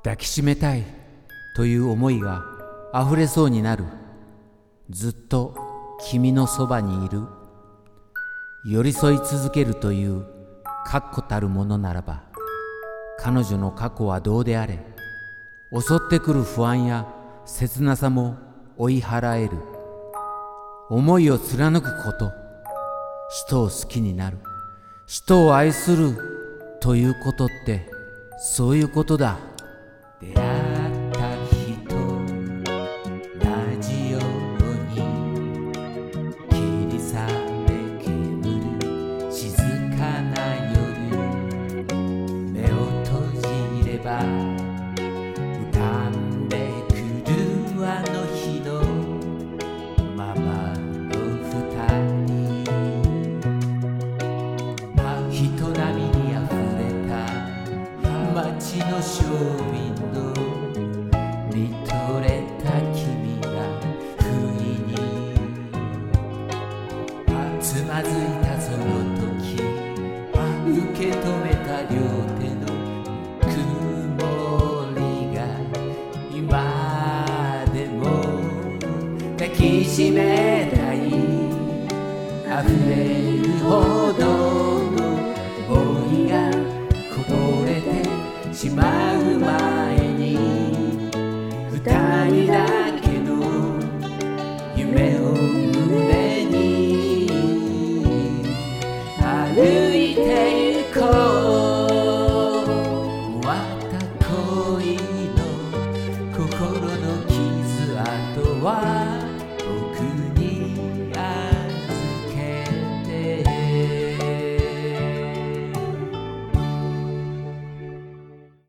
抱きしめたいという思いがあふれそうになる。ずっと君のそばにいる。寄り添い続けるという確固たるものならば、彼女の過去はどうであれ、襲ってくる不安や切なさも追い払える。思いを貫くこと、人を好きになる、人を愛するということって、そういうことだ。出会った日と同じように霧雨煙る静かな夜、目を閉じれば浮かんでくるあの日のままの二人、人波にあふれた街のショーウィンドウ、見とれた君が不意につまずいたその時、受け止めた両手の曇りが今でも抱きしめたい。溢れるほどの想いがこぼれてしまう前に、二人だ